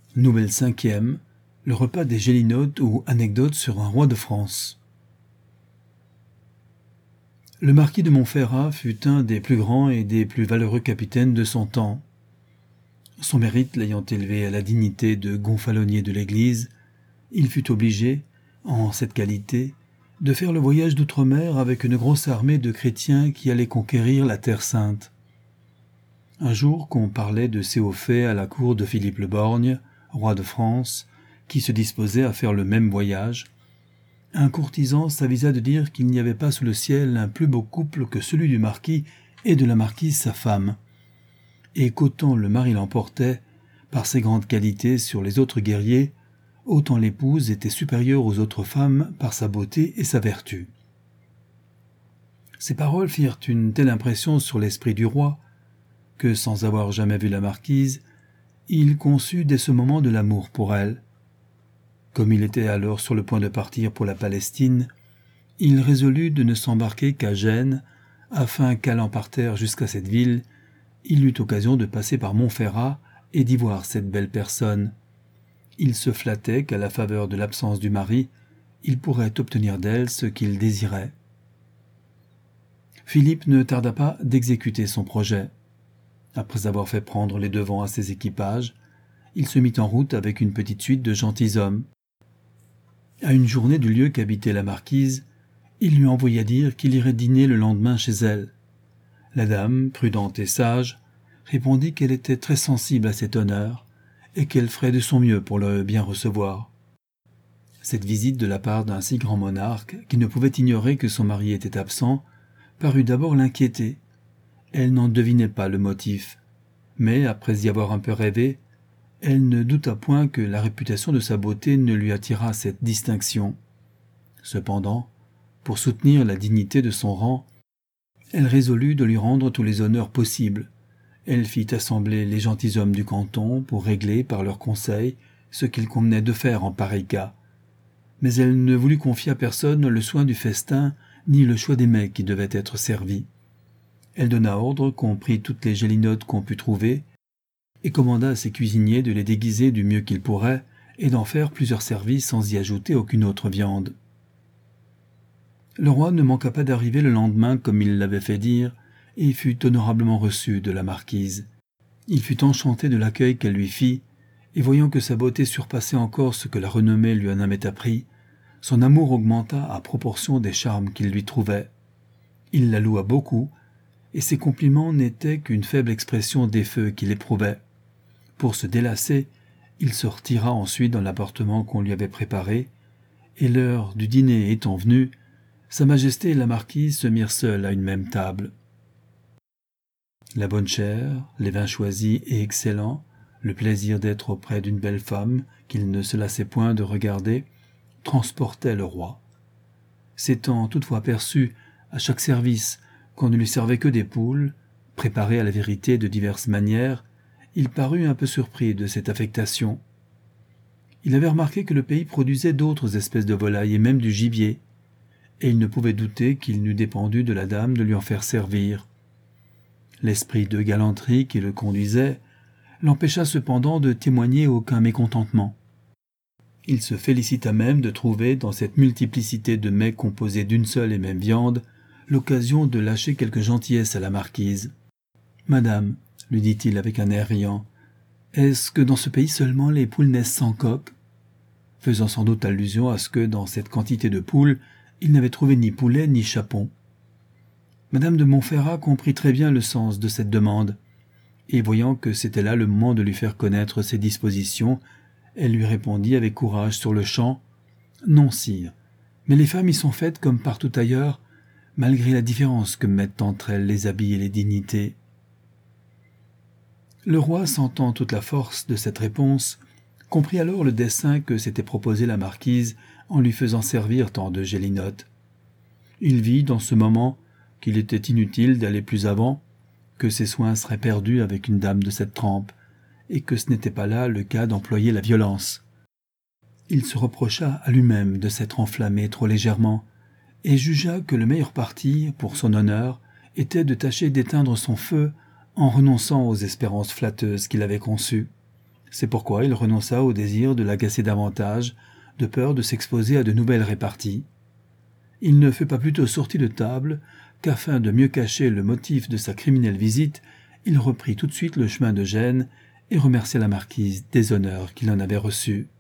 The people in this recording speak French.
Nouvelle 5e, le repas des Gélinotes ou anecdotes sur un roi de France. Le marquis de Montferrat fut un des plus grands et des plus valeureux capitaines de son temps. Son mérite l'ayant élevé à la dignité de gonfalonier de l'Église, il fut obligé, en cette qualité, de faire le voyage d'outre-mer avec une grosse armée de chrétiens qui allaient conquérir la Terre Sainte. Un jour qu'on parlait de ces hauts faits à la cour de Philippe le Borgne, roi de France, qui se disposait à faire le même voyage, un courtisan s'avisa de dire qu'il n'y avait pas sous le ciel un plus beau couple que celui du marquis et de la marquise sa femme, et qu'autant le mari l'emportait par ses grandes qualités sur les autres guerriers, autant l'épouse était supérieure aux autres femmes par sa beauté et sa vertu. Ces paroles firent une telle impression sur l'esprit du roi que, sans avoir jamais vu la marquise, il conçut dès ce moment de l'amour pour elle. Comme il était alors sur le point de partir pour la Palestine, il résolut de ne s'embarquer qu'à Gênes, afin qu'allant par terre jusqu'à cette ville, il eût occasion de passer par Montferrat et d'y voir cette belle personne. Il se flattait qu'à la faveur de l'absence du mari, il pourrait obtenir d'elle ce qu'il désirait. Philippe ne tarda pas d'exécuter son projet. Après avoir fait prendre les devants à ses équipages, il se mit en route avec une petite suite de gentilshommes. À une journée du lieu qu'habitait la marquise, il lui envoya dire qu'il irait dîner le lendemain chez elle. La dame, prudente et sage, répondit qu'elle était très sensible à cet honneur et qu'elle ferait de son mieux pour le bien recevoir. Cette visite de la part d'un si grand monarque, qui ne pouvait ignorer que son mari était absent, parut d'abord l'inquiéter. Elle n'en devinait pas le motif, mais après y avoir un peu rêvé, elle ne douta point que la réputation de sa beauté ne lui attirât cette distinction. Cependant, pour soutenir la dignité de son rang, elle résolut de lui rendre tous les honneurs possibles. Elle fit assembler les gentilshommes du canton pour régler par leurs conseils ce qu'il convenait de faire en pareil cas. Mais elle ne voulut confier à personne le soin du festin ni le choix des mets qui devaient être servis. Elle donna ordre qu'on prît toutes les gélinotes qu'on put trouver et commanda à ses cuisiniers de les déguiser du mieux qu'ils pourraient et d'en faire plusieurs services sans y ajouter aucune autre viande. Le roi ne manqua pas d'arriver le lendemain comme il l'avait fait dire et fut honorablement reçu de la marquise. Il fut enchanté de l'accueil qu'elle lui fit et voyant que sa beauté surpassait encore ce que la renommée lui en avait appris, son amour augmenta à proportion des charmes qu'il lui trouvait. Il la loua beaucoup et ses compliments n'étaient qu'une faible expression des feux qu'il éprouvait. Pour se délasser, il se retira ensuite dans l'appartement qu'on lui avait préparé, et l'heure du dîner étant venue, Sa Majesté et la marquise se mirent seuls à une même table. La bonne chère, les vins choisis et excellents, le plaisir d'être auprès d'une belle femme qu'il ne se lassait point de regarder, transportaient le roi. S'étant toutefois aperçu à chaque service qu'on ne lui servait que des poules, préparées à la vérité de diverses manières, il parut un peu surpris de cette affectation. Il avait remarqué que le pays produisait d'autres espèces de volailles et même du gibier, et il ne pouvait douter qu'il n'eût dépendu de la dame de lui en faire servir. L'esprit de galanterie qui le conduisait l'empêcha cependant de témoigner aucun mécontentement. Il se félicita même de trouver dans cette multiplicité de mets composés d'une seule et même viande l'occasion de lâcher quelque gentillesse à la marquise. « Madame, lui dit-il avec un air riant, est-ce que dans ce pays seulement les poules naissent sans coque ?» faisant sans doute allusion à ce que dans cette quantité de poules, il n'avait trouvé ni poulet ni chapon. Madame de Montferrat comprit très bien le sens de cette demande, et voyant que c'était là le moment de lui faire connaître ses dispositions, elle lui répondit avec courage sur-le-champ « Non, sire, mais les femmes y sont faites comme partout ailleurs, malgré la différence que mettent entre elles les habits et les dignités. » Le roi, sentant toute la force de cette réponse, comprit alors le dessein que s'était proposé la marquise en lui faisant servir tant de gélinotes. Il vit dans ce moment qu'il était inutile d'aller plus avant, que ses soins seraient perdus avec une dame de cette trempe, et que ce n'était pas là le cas d'employer la violence. Il se reprocha à lui-même de s'être enflammé trop légèrement, et jugea que le meilleur parti, pour son honneur, était de tâcher d'éteindre son feu en renonçant aux espérances flatteuses qu'il avait conçues. C'est pourquoi il renonça au désir de l'agacer davantage, de peur de s'exposer à de nouvelles réparties. Il ne fut pas plutôt sorti de table qu'afin de mieux cacher le motif de sa criminelle visite, il reprit tout de suite le chemin de Gênes et remercia la marquise des honneurs qu'il en avait reçus.